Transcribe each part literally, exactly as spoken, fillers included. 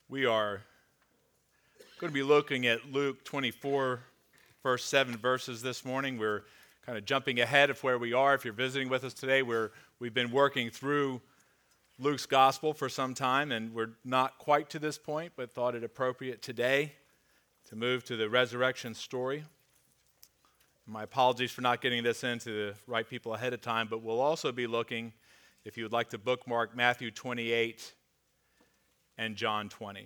We are going to be looking at Luke twenty-four, first seven verses this morning. We're kind of jumping ahead of where we are. If you're visiting with us today, we're, we've been working through Luke's gospel for some time, and we're not quite to this point, but thought it appropriate today to move to the resurrection story. My apologies for not getting this into the right people ahead of time, but we'll also be looking, if you would like to bookmark, Matthew twenty-eight and John twenty.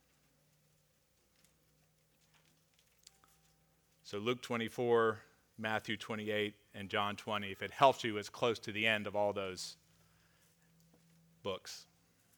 So Luke twenty-four, Matthew twenty-eight, and John twenty. If it helps you, it's close to the end of all those books.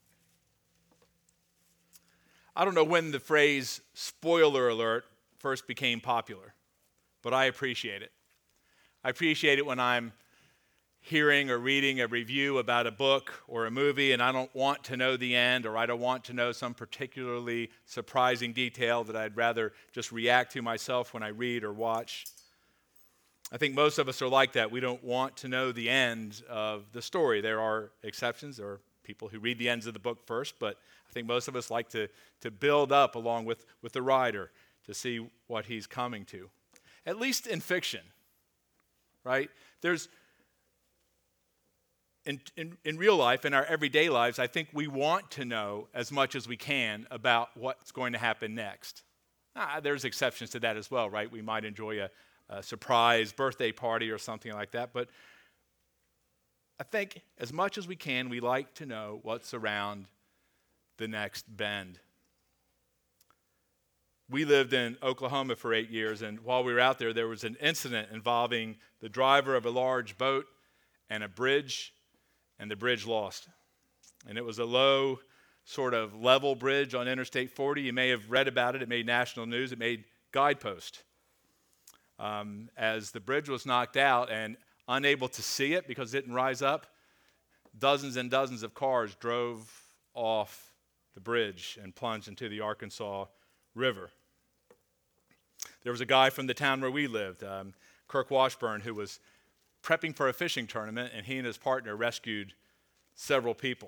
I don't know when the phrase spoiler alert first became popular, but I appreciate it. I appreciate it when I'm hearing or reading a review about a book or a movie and I don't want to know the end, or I don't want to know some particularly surprising detail that I'd rather just react to myself when I read or watch. I think most of us are like that. We don't want to know the end of the story. There are exceptions. There are people who read the ends of the book first, but I think most of us like to, to build up along with, with the writer to see what he's coming to. At least in fiction, right? There's In, in, in real life, in our everyday lives, I think we want to know as much as we can about what's going to happen next. Ah, there's exceptions to that as well, right? We might enjoy a, a surprise birthday party or something like that, but I think as much as we can, we like to know what's around the next bend. We lived in Oklahoma for eight years, and while we were out there, there was an incident involving the driver of a large boat and a bridge, and the bridge lost. And it was a low, sort of level bridge on Interstate forty. You may have read about it. It made national news. It made Guidepost. Um, as the bridge was knocked out and unable to see it because it didn't rise up, dozens and dozens of cars drove off the bridge and plunged into the Arkansas River. There was a guy from the town where we lived, um, Kirk Washburn, who was prepping for a fishing tournament, and he and his partner rescued several people.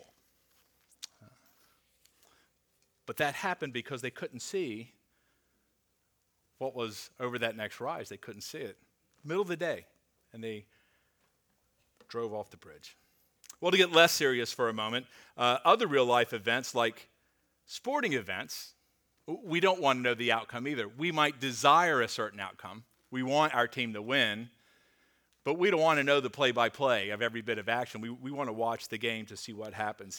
But that happened because they couldn't see what was over that next rise. They couldn't see it. Middle of the day, and they drove off the bridge. Well, to get less serious for a moment, uh, other real-life events like sporting events, we don't want to know the outcome either. We might desire a certain outcome. We want our team to win, but we don't want to know the play-by-play of every bit of action. We, we want to watch the game to see what happens.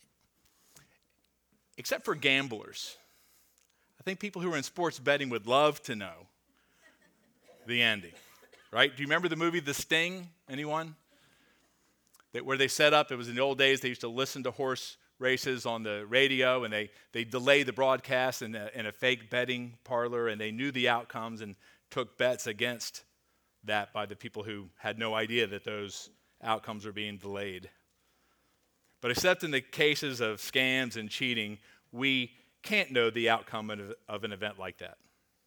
Except for gamblers. I think people who are in sports betting would love to know the ending, right? Do you remember the movie The Sting? Anyone? That where they set up, it was in the old days, they used to listen to horse races on the radio, and they, they delayed the broadcast in a, in a fake betting parlor, and they knew the outcomes and took bets against that by the people who had no idea that those outcomes were being delayed. But except in the cases of scams and cheating, we can't know the outcome of, of an event like that.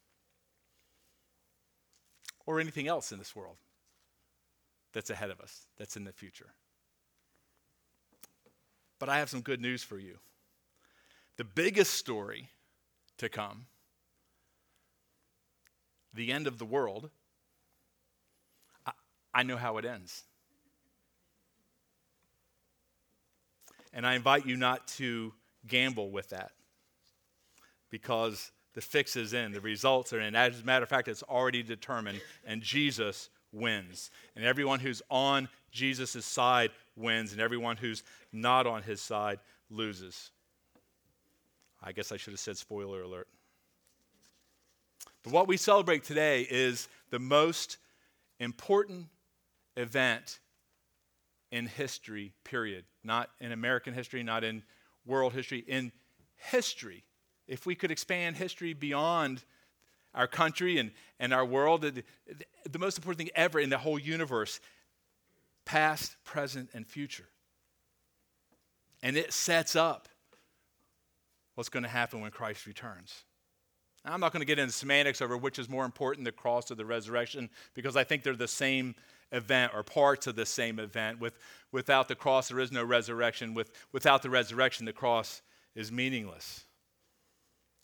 Or anything else in this world that's ahead of us, that's in the future. But I have some good news for you. The biggest story to come, the end of the world, I know how it ends. And I invite you not to gamble with that, because the fix is in, the results are in. As a matter of fact, it's already determined, and Jesus wins. And everyone who's on Jesus' side wins, and everyone who's not on his side loses. I guess I should have said spoiler alert. But what we celebrate today is the most important event in history, period. Not in American history, not in world history, in history. If we could expand history beyond our country and, and our world, the, the most important thing ever in the whole universe, past, present, and future. And it sets up what's going to happen when Christ returns. Now, I'm not going to get into semantics over which is more important, the cross or the resurrection, because I think they're the same event or parts of the same event. With, without the cross, there is no resurrection. With, without the resurrection, the cross is meaningless.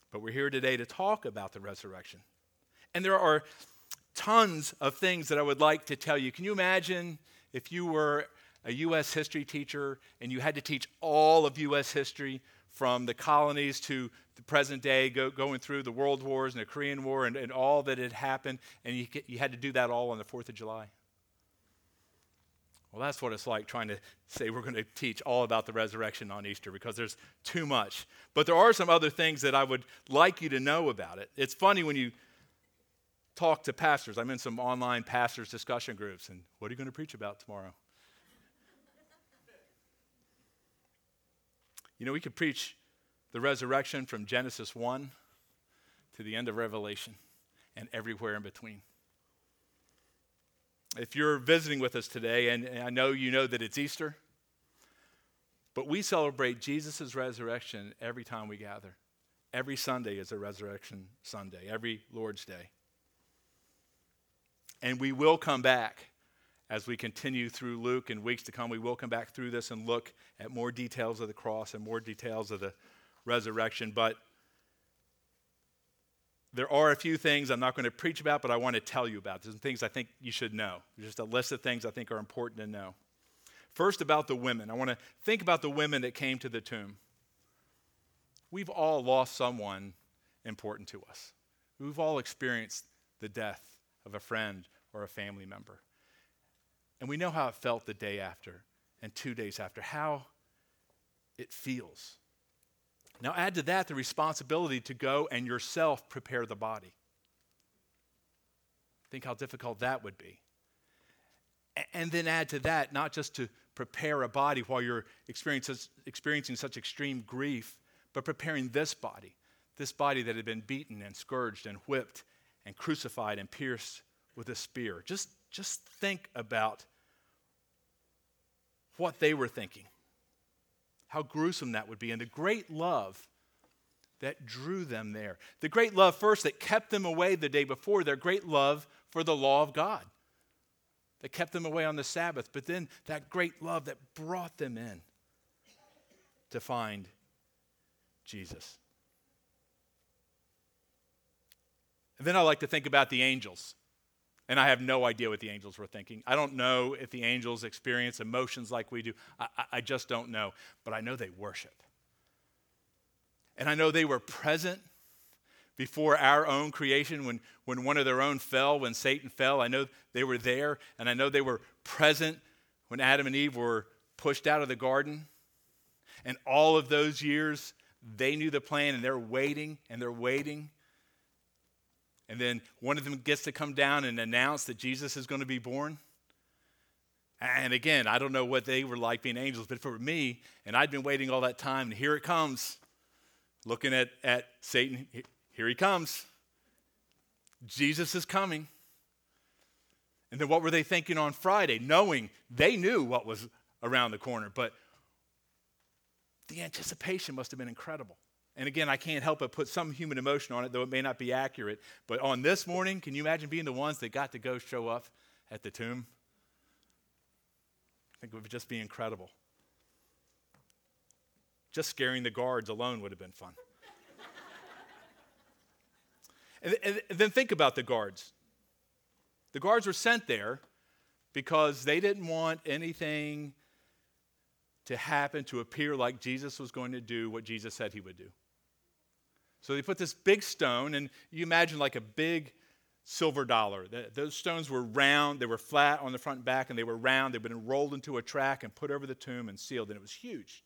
But we're here today to talk about the resurrection. And there are tons of things that I would like to tell you. Can you imagine if you were a U S history teacher and you had to teach all of U S history from the colonies to the present day, go, going through the world wars and the Korean War and, and all that had happened, and you, you had to do that all on the fourth of July? Well, that's what it's like trying to say we're going to teach all about the resurrection on Easter, because there's too much. But there are some other things that I would like you to know about it. It's funny when you talk to pastors. I'm in some online pastors discussion groups, and what are you going to preach about tomorrow? You know, we could preach the resurrection from Genesis one to the end of Revelation and everywhere in between. If you're visiting with us today, and, and I know you know that it's Easter, but we celebrate Jesus' resurrection every time we gather. Every Sunday is a resurrection Sunday, every Lord's Day. And we will come back as we continue through Luke in weeks to come. We will come back through this and look at more details of the cross and more details of the resurrection. But there are a few things I'm not going to preach about, but I want to tell you about. There's some things I think you should know. There's just a list of things I think are important to know. First, about the women. I want to think about the women that came to the tomb. We've all lost someone important to us. We've all experienced the death of a friend or a family member. And we know how it felt the day after and two days after, how it feels. Now add to that the responsibility to go and yourself prepare the body. Think how difficult that would be. And then add to that, not just to prepare a body while you're experiencing such extreme grief, but preparing this body, this body that had been beaten and scourged and whipped and crucified and pierced with a spear. Just, just think about what they were thinking. How gruesome that would be, and the great love that drew them there. The great love first that kept them away the day before, their great love for the law of God that kept them away on the Sabbath, but then that great love that brought them in to find Jesus. And then I like to think about the angels. And I have no idea what the angels were thinking. I don't know if the angels experience emotions like we do. I, I just don't know. But I know they worship. And I know they were present before our own creation when, when one of their own fell, when Satan fell. I know they were there. And I know they were present when Adam and Eve were pushed out of the garden. And all of those years, they knew the plan, and they're waiting, and they're waiting. And then one of them gets to come down and announce that Jesus is going to be born. And again, I don't know what they were like being angels, but for me, and I'd been waiting all that time, and here it comes. Looking at, at Satan, here he comes. Jesus is coming. And then what were they thinking on Friday? Knowing they knew what was around the corner, but the anticipation must have been incredible. And again, I can't help but put some human emotion on it, though it may not be accurate. But on this morning, can you imagine being the ones that got to go show up at the tomb? I think it would just be incredible. Just scaring the guards alone would have been fun. and, and, and then think about the guards. The guards were sent there because they didn't want anything to happen to appear like Jesus was going to do what Jesus said he would do. So they put this big stone, and you imagine like a big silver dollar. Those stones were round, they were flat on the front and back, and they were round. They'd been rolled into a track and put over the tomb and sealed, and it was huge.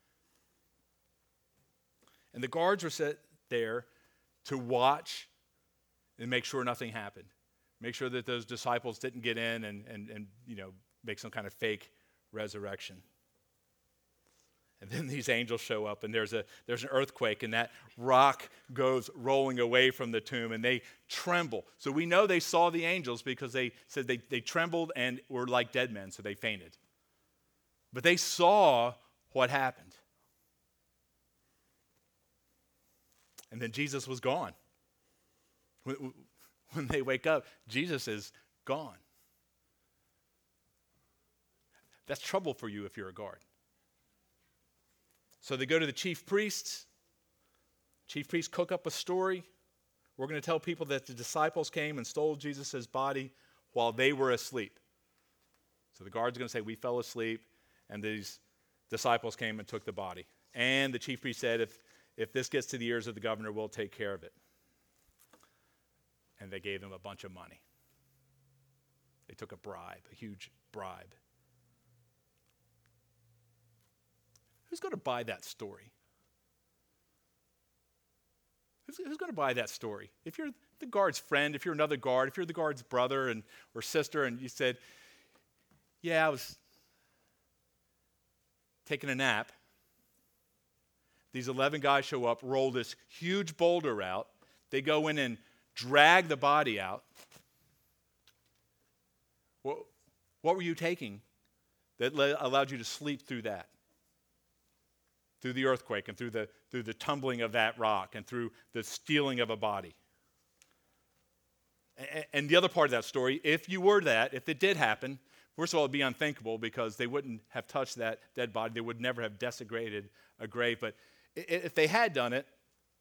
And the guards were set there to watch and make sure nothing happened. Make sure that those disciples didn't get in and, and, and you know, make some kind of fake resurrection. And then these angels show up, and there's a there's an earthquake, and that rock goes rolling away from the tomb, and they tremble. So we know they saw the angels because they said they, they trembled and were like dead men, so they fainted. But they saw what happened. And then Jesus was gone. When, when they wake up, Jesus is gone. That's trouble for you if you're a guard. So they go to the chief priests, Chief priests cook up a story. We're going to tell people that the disciples came and stole Jesus' body while they were asleep. So the guards are going to say, we fell asleep, and these disciples came and took the body. And the chief priest said, if, if this gets to the ears of the governor, we'll take care of it. And they gave him a bunch of money. They took a bribe, a huge bribe. Who's going to buy that story? Who's, who's going to buy that story? If you're the guard's friend, if you're another guard, if you're the guard's brother and or sister, and you said, yeah, I was taking a nap. These eleven guys show up, roll this huge boulder out. They go in and drag the body out. What, what were you taking that le- allowed you to sleep through that? Through the earthquake and through the, through the tumbling of that rock and through the stealing of a body. And, and the other part of that story, if you were that, if it did happen, first of all, it'd be unthinkable because they wouldn't have touched that dead body. They would never have desecrated a grave. But if they had done it,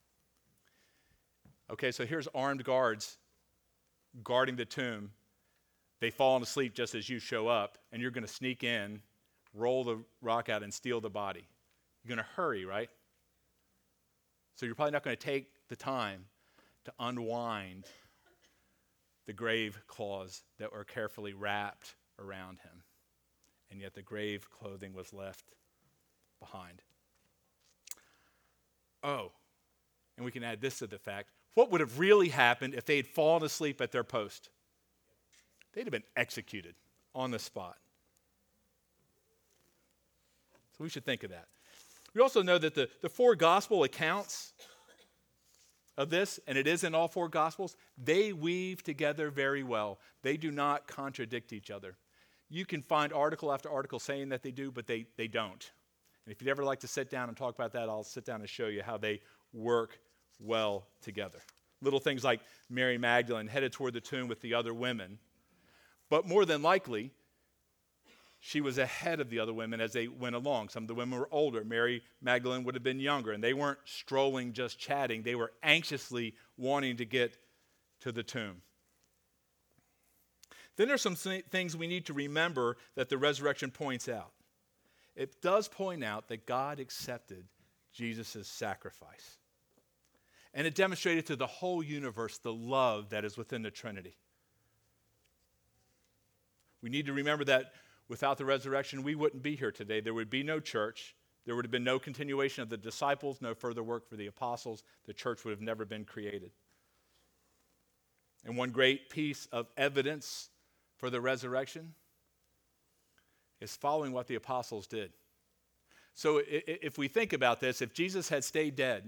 okay, so here's armed guards guarding the tomb. They've fallen asleep just as you show up, and you're going to sneak in, roll the rock out, and steal the body. You're going to hurry, right? So you're probably not going to take the time to unwind the grave cloths that were carefully wrapped around him. And yet the grave clothing was left behind. Oh, and we can add this to the fact. What would have really happened if they had fallen asleep at their post? They'd have been executed on the spot. So we should think of that. We also know that the, the four gospel accounts of this, and it is in all four gospels, they weave together very well. They do not contradict each other. You can find article after article saying that they do, but they, they don't. And if you'd ever like to sit down and talk about that, I'll sit down and show you how they work well together. Little things like Mary Magdalene headed toward the tomb with the other women, but more than likely, she was ahead of the other women as they went along. Some of the women were older. Mary Magdalene would have been younger, and they weren't strolling, just chatting. They were anxiously wanting to get to the tomb. Then there's some things we need to remember that the resurrection points out. It does point out that God accepted Jesus' sacrifice. And it demonstrated to the whole universe the love that is within the Trinity. We need to remember that without the resurrection, we wouldn't be here today. There would be no church. There would have been no continuation of the disciples, no further work for the apostles. The church would have never been created. And one great piece of evidence for the resurrection is following what the apostles did. So if we think about this, if Jesus had stayed dead,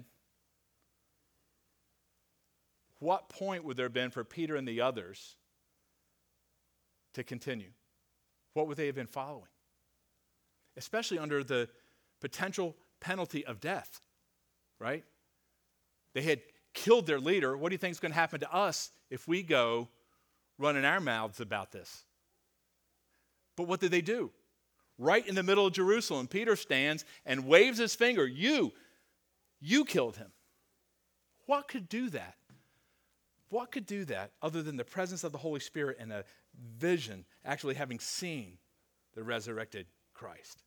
what point would there have been for Peter and the others to continue? What would they have been following? Especially under the potential penalty of death, right? They had killed their leader. What do you think is going to happen to us if we go running our mouths about this? But what did they do? Right in the middle of Jerusalem, Peter stands and waves his finger. You, you killed him. What could do that? What could do that other than the presence of the Holy Spirit and a vision, actually having seen the resurrected Christ?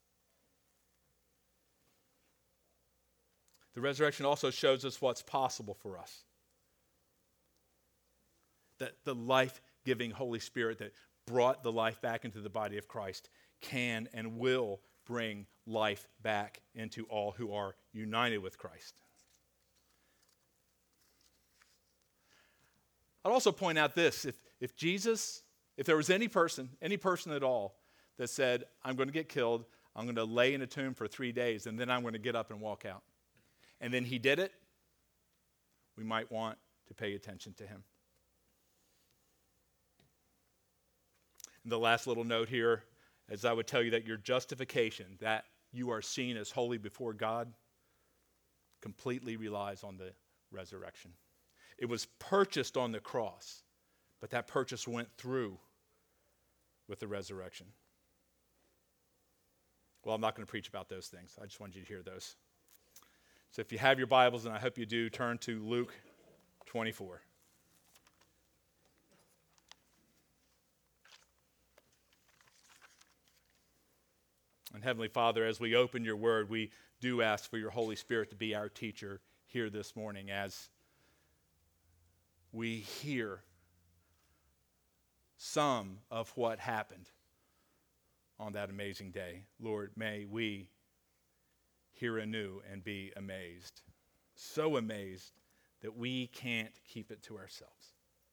The resurrection also shows us what's possible for us. That the life-giving Holy Spirit that brought the life back into the body of Christ can and will bring life back into all who are united with Christ. I'd also point out this, if, if Jesus, if there was any person, any person at all that said, I'm going to get killed, I'm going to lay in a tomb for three days, and then I'm going to get up and walk out. And then he did it, we might want to pay attention to him. And the last little note here is I would tell you that your justification, that you are seen as holy before God, completely relies on the resurrection. It was purchased on the cross, but that purchase went through with the resurrection. Well, I'm not going to preach about those things. I just wanted you to hear those. So if you have your Bibles, and I hope you do, turn to Luke twenty-four. And Heavenly Father, as we open your word, we do ask for your Holy Spirit to be our teacher here this morning as we hear some of what happened on that amazing day. Lord, may we hear anew and be amazed. So amazed that we can't keep it to ourselves.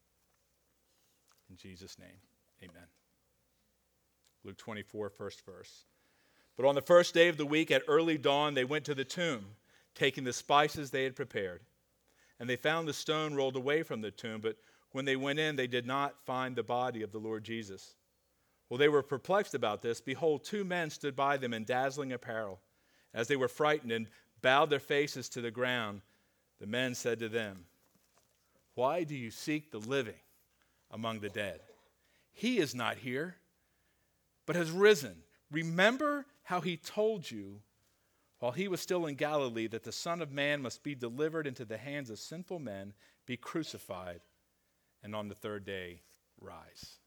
In Jesus' name, amen. Luke twenty-four, first verse. But on the first day of the week at early dawn, they went to the tomb, taking the spices they had prepared. And they found the stone rolled away from the tomb, but when they went in, they did not find the body of the Lord Jesus. While they were perplexed about this, behold, two men stood by them in dazzling apparel. As they were frightened and bowed their faces to the ground, the men said to them, "Why do you seek the living among the dead? He is not here, but has risen. Remember how he told you while he was still in Galilee that the Son of Man must be delivered into the hands of sinful men, be crucified, and on the third day rise."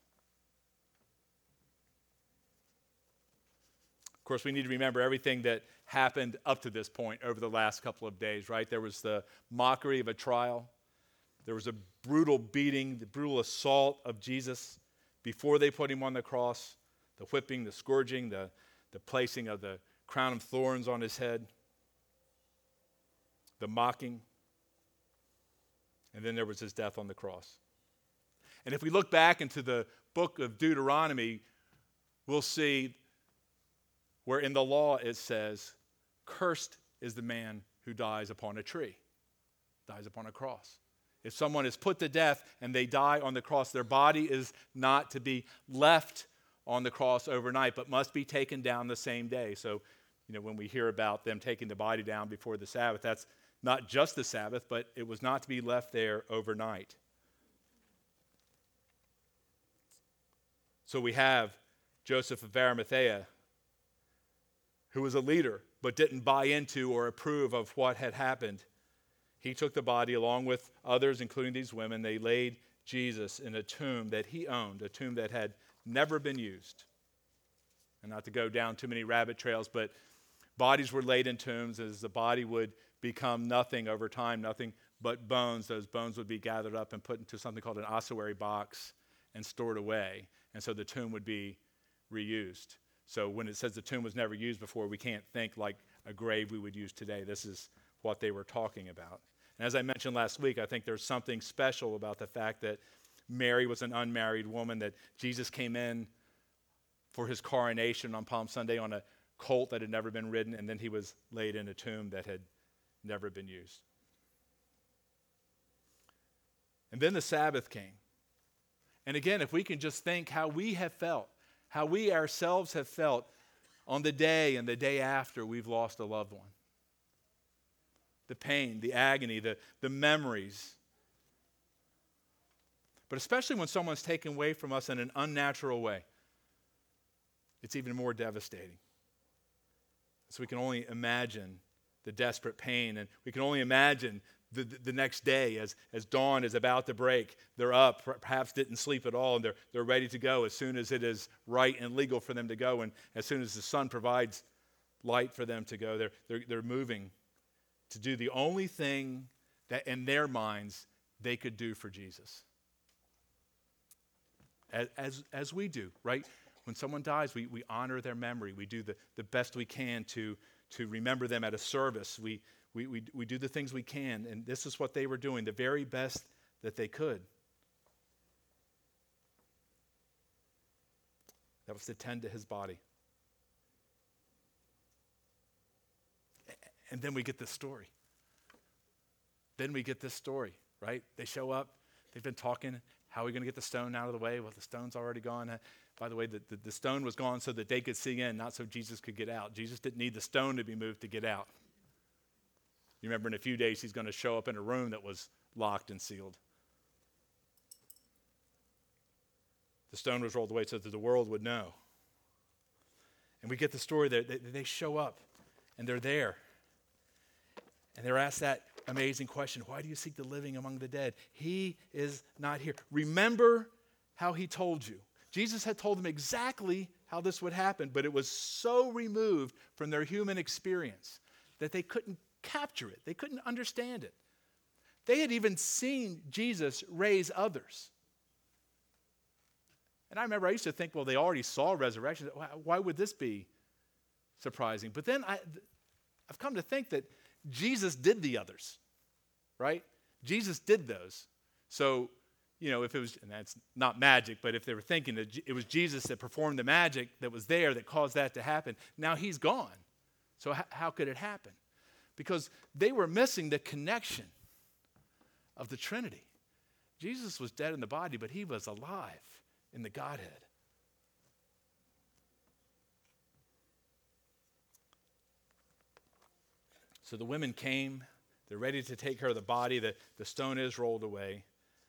Of course, we need to remember everything that happened up to this point over the last couple of days, right? There was the mockery of a trial. There was a brutal beating, the brutal assault of Jesus before they put him on the cross, the whipping, the scourging, the, the placing of the crown of thorns on his head, the mocking, and then there was his death on the cross. And if we look back into the book of Deuteronomy, we'll see where in the law it says, "Cursed is the man who dies upon a tree, dies upon a cross." If someone is put to death and they die on the cross, their body is not to be left on the cross overnight, but must be taken down the same day. So, you know, when we hear about them taking the body down before the Sabbath, that's not just the Sabbath, but it was not to be left there overnight. So we have Joseph of Arimathea, who was a leader, but didn't buy into or approve of what had happened. He took the body along with others, including these women. They laid Jesus in a tomb that he owned, a tomb that had never been used. And not to go down too many rabbit trails, but bodies were laid in tombs as the body would become nothing over time, nothing but bones. Those bones would be gathered up and put into something called an ossuary box and stored away. And so the tomb would be reused. So when it says the tomb was never used before, we can't think like a grave we would use today. This is what they were talking about. And as I mentioned last week, I think there's something special about the fact that Mary was an unmarried woman, that Jesus came in for his coronation on Palm Sunday on a colt that had never been ridden, and then he was laid in a tomb that had never been used. And then the Sabbath came. And again, if we can just think how we have felt, how we ourselves have felt on the day and the day after we've lost a loved one. The pain, the agony, the, the memories. But especially when someone's taken away from us in an unnatural way, it's even more devastating. So we can only imagine the desperate pain, and we can only imagine the, the, the next day as, as dawn is about to break. They're up, perhaps didn't sleep at all, and they're, they're ready to go as soon as it is right and legal for them to go, and as soon as the sun provides light for them to go, they're, they're, they're moving to do the only thing that in their minds they could do for Jesus. As, as, as we do, right? When someone dies, we, we honor their memory. We do the, the best we can to, to remember them at a service. We, we, we, we do the things we can, and this is what they were doing, the very best that they could. That was to tend to his body. And then we get this story. Then we get this story, right? They show up. They've been talking. How are we going to get the stone out of the way? Well, the stone's already gone. By the way, the, the, the stone was gone so that they could see in, not so Jesus could get out. Jesus didn't need the stone to be moved to get out. You remember in a few days he's going to show up in a room that was locked and sealed. The stone was rolled away so that the world would know. And we get the story that they, they show up and they're there. And they're asked that amazing question, why do you seek the living among the dead? He is not here. Remember how he told you. Jesus had told them exactly how this would happen, but it was so removed from their human experience that they couldn't capture it. They couldn't understand it. They had even seen Jesus raise others. And I remember I used to think, well, they already saw resurrection. Why would this be surprising? But then I, I've come to think that Jesus did the others, right? Jesus did those. So, you know, if it was, and that's not magic, but if they were thinking that it was Jesus that performed the magic that was there that caused that to happen, now he's gone. So h- how could it happen? Because they were missing the connection of the Trinity. Jesus was dead in the body, but he was alive in the Godhead. So the women came. They're ready to take care of the body. The, the stone is rolled away.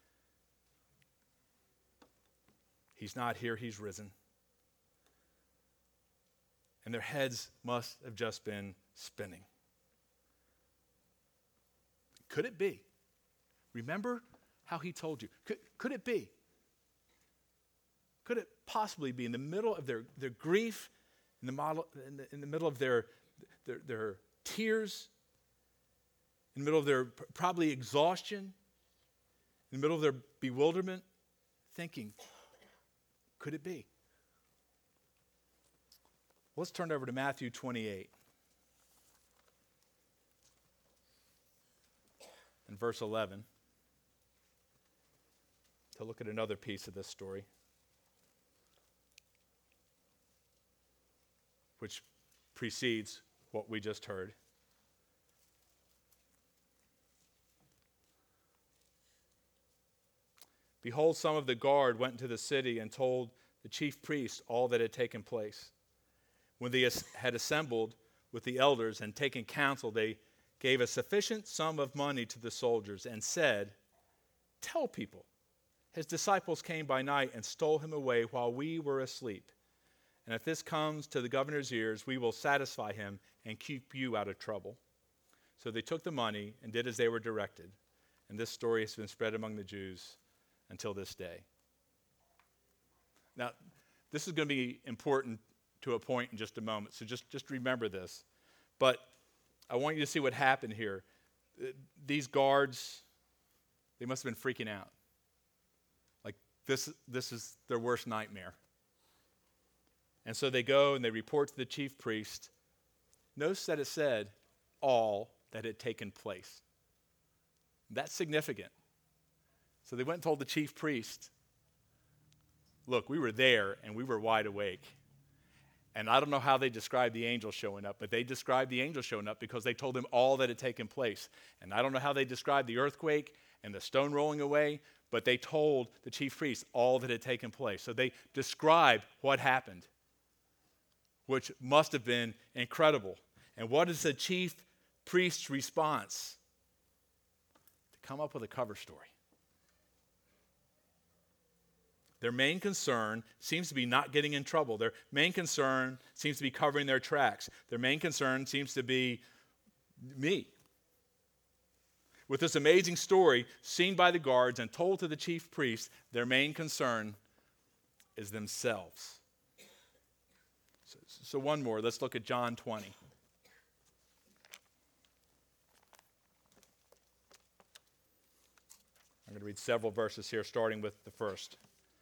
He's not here. He's risen. And their heads must have just been spinning. Could it be? Remember how he told you. Could, could it be? Could it possibly be in the middle of their, their grief, in the, model, in, the, in the middle of their, their, their tears, in the middle of their probably exhaustion, in the middle of their bewilderment, thinking, could it be? Let's turn over to Matthew twenty-eight. And verse eleven. To look at another piece of this story, which precedes what we just heard. Behold, some of the guard went into the city and told the chief priests all that had taken place. When they had assembled with the elders and taken counsel, they gave a sufficient sum of money to the soldiers and said, tell people, his disciples came by night and stole him away while we were asleep. And if this comes to the governor's ears, we will satisfy him and keep you out of trouble. So they took the money and did as they were directed. And this story has been spread among the Jews until this day. Now, this is going to be important to a point in just a moment, so just, just remember this. But I want you to see what happened here. These guards, they must have been freaking out. Like, this, this is their worst nightmare. And so they go and they report to the chief priest. Notice that it said all that had taken place. That's significant. So they went and told the chief priest, look, we were there and we were wide awake. And I don't know how they described the angel showing up, but they described the angel showing up because they told him all that had taken place. And I don't know how they described the earthquake and the stone rolling away, but they told the chief priest all that had taken place. So they described what happened, which must have been incredible. And what is the chief priest's response? To come up with a cover story. Their main concern seems to be not getting in trouble. Their main concern seems to be covering their tracks. Their main concern seems to be me. With this amazing story seen by the guards and told to the chief priest, their main concern is themselves. So, so one more. Let's look at John twenty. I'm going to read several verses here, starting with the first.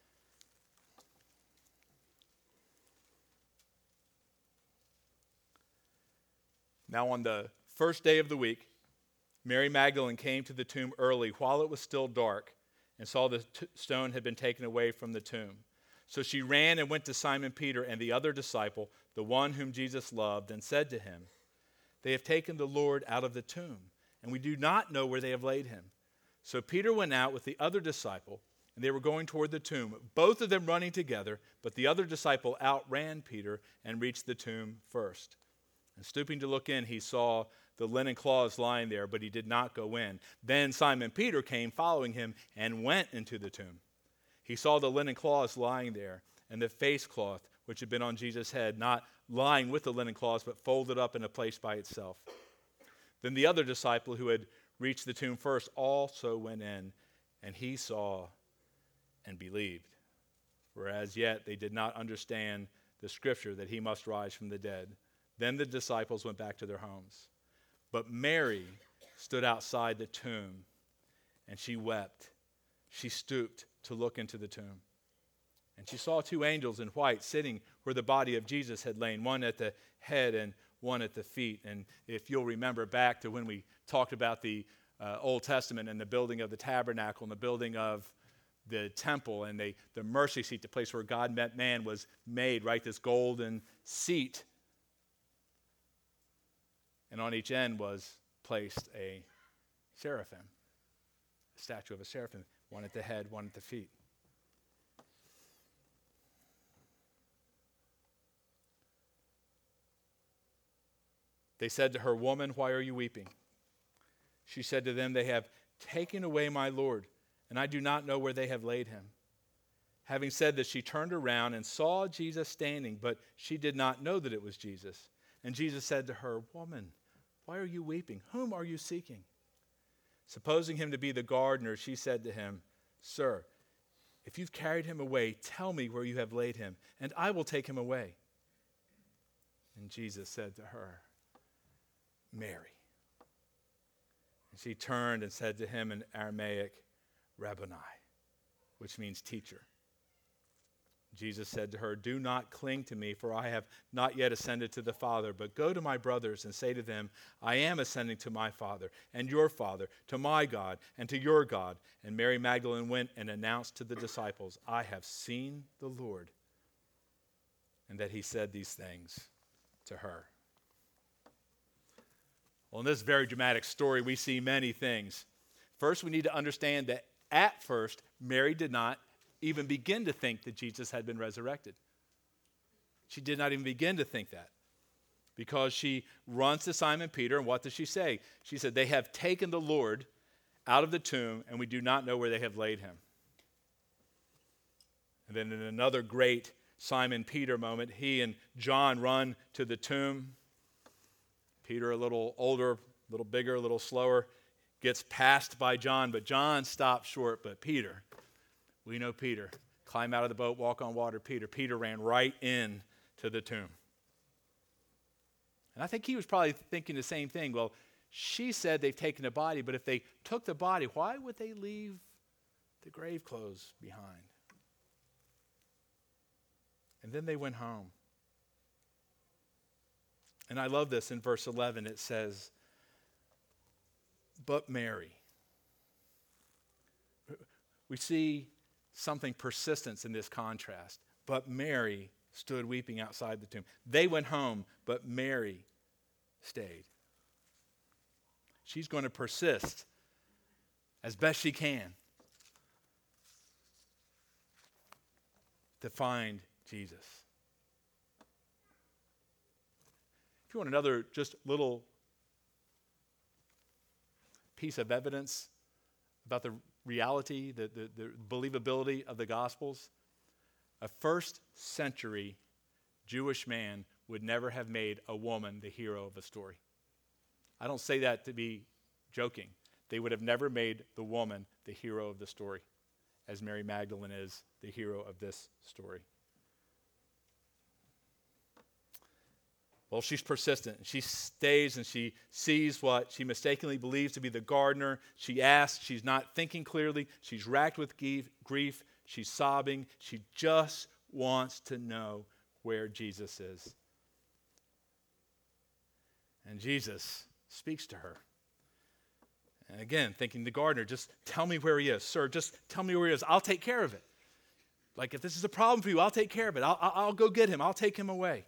Now on the first day of the week, Mary Magdalene came to the tomb early while it was still dark and saw the t- stone had been taken away from the tomb. So she ran and went to Simon Peter and the other disciple, the one whom Jesus loved, and said to him, they have taken the Lord out of the tomb, and we do not know where they have laid him. So Peter went out with the other disciple, and they were going toward the tomb, both of them running together, but the other disciple outran Peter and reached the tomb first. And stooping to look in, he saw the linen cloths lying there, but he did not go in. Then Simon Peter came following him and went into the tomb. He saw the linen cloths lying there, and the face cloth which had been on Jesus' head, not lying with the linen cloths, but folded up in a place by itself. Then the other disciple who had reached the tomb first also went in, and he saw and believed. For as yet they did not understand the scripture that he must rise from the dead. Then the disciples went back to their homes. But Mary stood outside the tomb, and she wept. She stooped to look into the tomb. And she saw two angels in white sitting where the body of Jesus had lain, one at the head and one at the feet. And if you'll remember back to when we talked about the uh, Old Testament and the building of the tabernacle and the building of the temple and they, the mercy seat, the place where God met man, was made, right? This golden seat. And on each end was placed a seraphim, a statue of a seraphim, one at the head, one at the feet. They said to her, "Woman, why are you weeping?" She said to them, "They have taken away my Lord, and I do not know where they have laid him." Having said this, she turned around and saw Jesus standing, but she did not know that it was Jesus. And Jesus said to her, "Woman, why are you weeping? Whom are you seeking?" Supposing him to be the gardener, she said to him, "Sir, if you've carried him away, tell me where you have laid him, and I will take him away." And Jesus said to her, "Mary." And she turned and said to him in Aramaic, "Rabboni," which means teacher. Jesus said to her, "Do not cling to me, for I have not yet ascended to the Father, but go to my brothers and say to them, I am ascending to my Father and your Father, to my God and to your God." And Mary Magdalene went and announced to the disciples, "I have seen the Lord," and that he said these things to her. Well, in this very dramatic story, we see many things. First, we need to understand that at first, Mary did not even begin to think that Jesus had been resurrected. She did not even begin to think that, because she runs to Simon Peter, and what does she say? She said, "They have taken the Lord out of the tomb, and we do not know where they have laid him." And then in another great Simon Peter moment, he and John run to the tomb. Peter, a little older, a little bigger, a little slower, gets passed by John, but John stops short. But Peter, we know Peter, climb out of the boat, walk on water. Peter, Peter ran right in to the tomb. And I think he was probably thinking the same thing. Well, she said they've taken the body, but if they took the body, why would they leave the grave clothes behind? And then they went home. And I love this in verse eleven. It says, "But Mary." We see something persistence in this contrast. But Mary stood weeping outside the tomb. They went home, but Mary stayed. She's going to persist as best she can to find Jesus. If you want another just little piece of evidence about the reality, the, the, the believability of the Gospels, a first century Jewish man would never have made a woman the hero of a story. I don't say that to be joking. They would have never made the woman the hero of the story, as Mary Magdalene is the hero of this story. Well, she's persistent. She stays and she sees what she mistakenly believes to be the gardener. She asks. She's not thinking clearly. She's racked with grief. She's sobbing. She just wants to know where Jesus is. And Jesus speaks to her. And again, thinking the gardener, just tell me where he is. Sir, just tell me where he is. I'll take care of it. Like if this is a problem for you, I'll take care of it. I'll, I'll, I'll go get him. I'll take him away.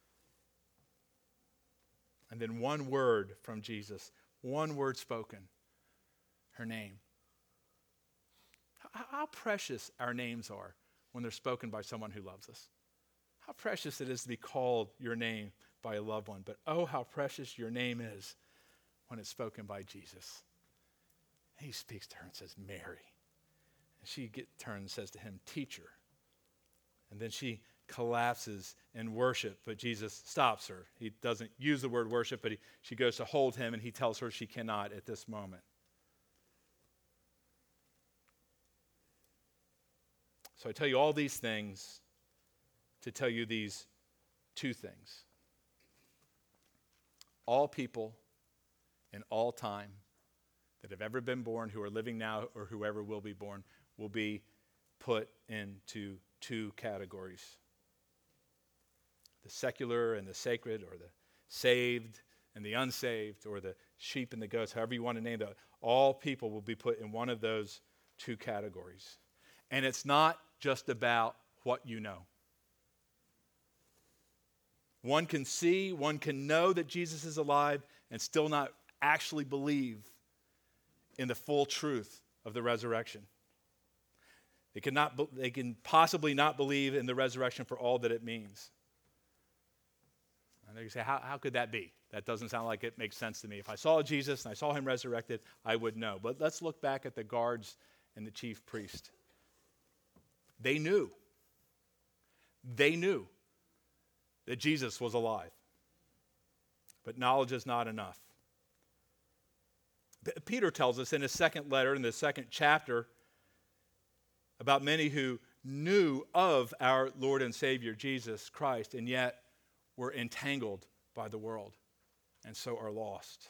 And then one word from Jesus, one word spoken, her name. How, how precious our names are when they're spoken by someone who loves us. How precious it is to be called your name by a loved one. But oh, how precious your name is when it's spoken by Jesus. He speaks to her and says, Mary. And she get, turns and says to him, teacher. And then she collapses in worship, but Jesus stops her. He doesn't use the word worship, but he, she goes to hold him, and he tells her she cannot at this moment. So I tell you all these things to tell you these two things. All people in all time that have ever been born, who are living now, or whoever will be born, will be put into two categories. The secular and the sacred, or the saved and the unsaved, or the sheep and the goats, however you want to name that. All people will be put in one of those two categories. And it's not just about what you know. One can see, one can know that Jesus is alive and still not actually believe in the full truth of the resurrection. They cannot, they can possibly not believe in the resurrection for all that it means. And they say, how, how could that be? That doesn't sound like it makes sense to me. If I saw Jesus and I saw him resurrected, I would know. But let's look back at the guards and the chief priest. They knew. They knew that Jesus was alive. But knowledge is not enough. Peter tells us in his second letter, in the second chapter, about many who knew of our Lord and Savior, Jesus Christ, and yet were entangled by the world, and so are lost.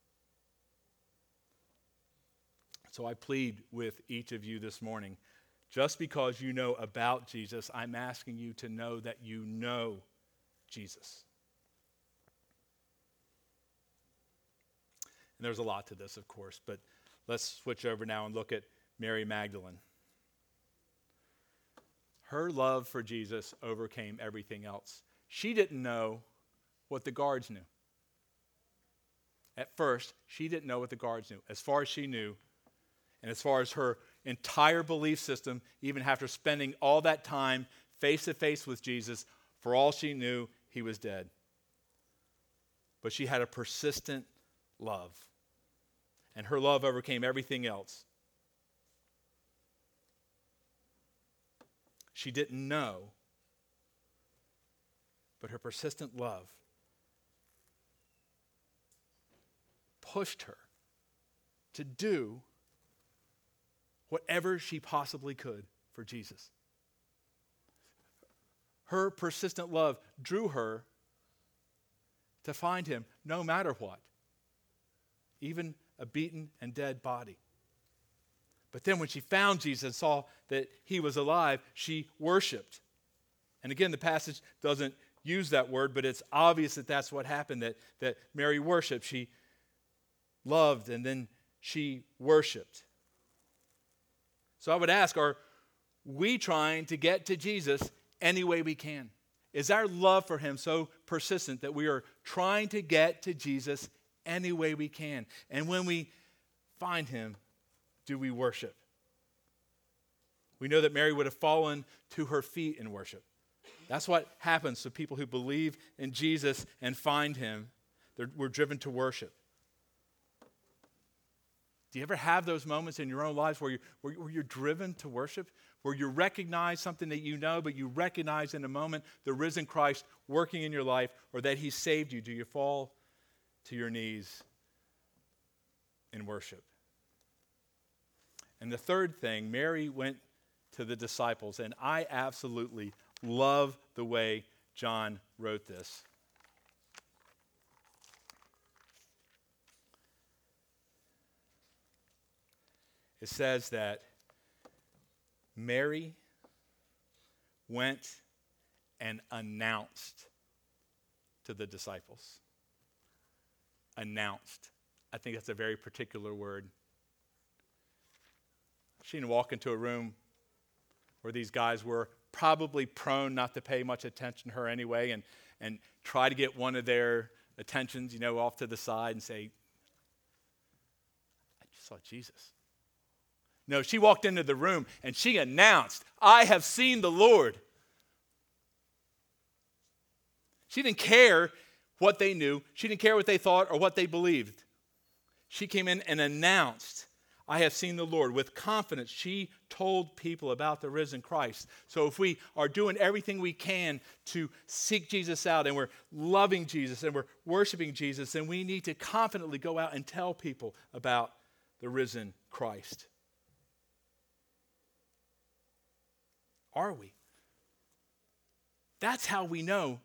So I plead with each of you this morning, just because you know about Jesus, I'm asking you to know that you know Jesus. And there's a lot to this, of course, but let's switch over now and look at Mary Magdalene. Her love for Jesus overcame everything else. She didn't know what the guards knew. At first, she didn't know what the guards knew. As far as she knew, and as far as her entire belief system, even after spending all that time face to face with Jesus, for all she knew, he was dead. But she had a persistent love, and her love overcame everything else. She didn't know, but her persistent love pushed her to do whatever she possibly could for Jesus. Her persistent love drew her to find him no matter what, even a beaten and dead body. But then when she found Jesus and saw that he was alive, she worshiped. And again, the passage doesn't use that word, but it's obvious that that's what happened, that, that Mary worshiped. She loved and then she worshiped. So I would ask, are we trying to get to Jesus any way we can? Is our love for him so persistent that we are trying to get to Jesus any way we can? And when we find him, do we worship? We know that Mary would have fallen to her feet in worship. That's what happens to people who believe in Jesus and find him. They're, we're driven to worship. Do you ever have those moments in your own lives where, you, where, where you're driven to worship? Where you recognize something that you know, but you recognize in a moment the risen Christ working in your life, or that he saved you? Do you fall to your knees in worship? And the third thing, Mary went to the disciples, and I absolutely love the way John wrote this. It says that Mary went and announced to the disciples. Announced. I think that's a very particular word. She didn't walk into a room where these guys were probably prone not to pay much attention to her anyway, and, and try to get one of their attentions, you know, off to the side and say, I just saw Jesus. No, she walked into the room and she announced, I have seen the Lord. She didn't care what they knew. She didn't care what they thought or what they believed. She came in and announced, I have seen the Lord. With confidence, she told people about the risen Christ. So if we are doing everything we can to seek Jesus out, and we're loving Jesus, and we're worshiping Jesus, then we need to confidently go out and tell people about the risen Christ. Are we? That's how we know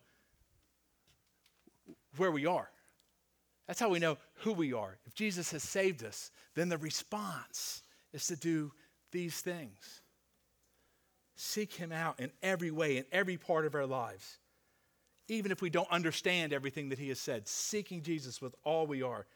where we are. That's how we know who we are. If Jesus has saved us, then the response is to do these things. Seek him out in every way, in every part of our lives. Even if we don't understand everything that he has said, seeking Jesus with all we are.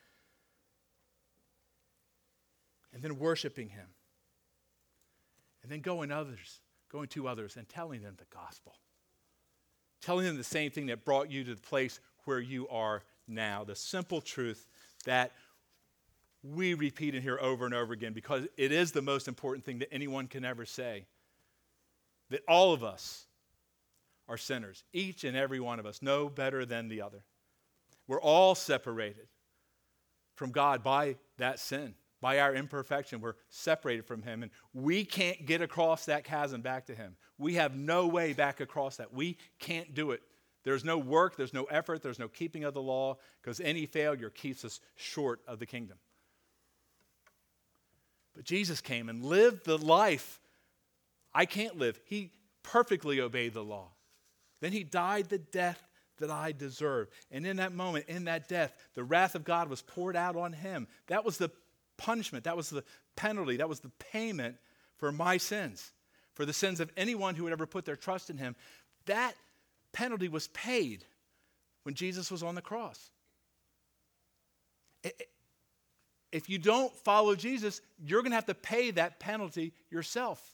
And then worshiping him. And then going others, going to others and telling them the gospel. Telling them the same thing that brought you to the place where you are now. The simple truth that we repeat and hear over and over again, because it is the most important thing that anyone can ever say. That all of us are sinners. Each and every one of us, no better than the other. We're all separated from God by that sin. By our imperfection, we're separated from him, and we can't get across that chasm back to him. We have no way back across that. We can't do it. There's no work, there's no effort, there's no keeping of the law, because any failure keeps us short of the kingdom. But Jesus came and lived the life I can't live. He perfectly obeyed the law. Then he died the death that I deserved. And in that moment, in that death, the wrath of God was poured out on him. That was the punishment, that was the penalty, that was the payment for my sins, for the sins of anyone who would ever put their trust in him. That penalty was paid when Jesus was on the cross. If you don't follow Jesus, you're going to have to pay that penalty yourself.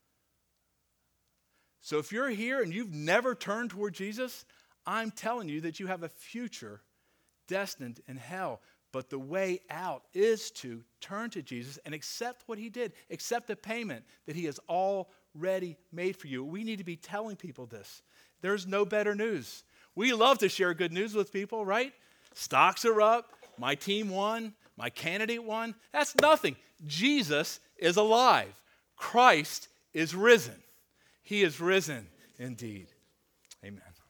So if you're here and you've never turned toward Jesus, I'm telling you that you have a future destined in hell. But the way out is to turn to Jesus and accept what he did. Accept the payment that he has already made for you. We need to be telling people this. There's no better news. We love to share good news with people, right? Stocks are up. My team won. My candidate won. That's nothing. Jesus is alive. Christ is risen. He is risen indeed. Amen.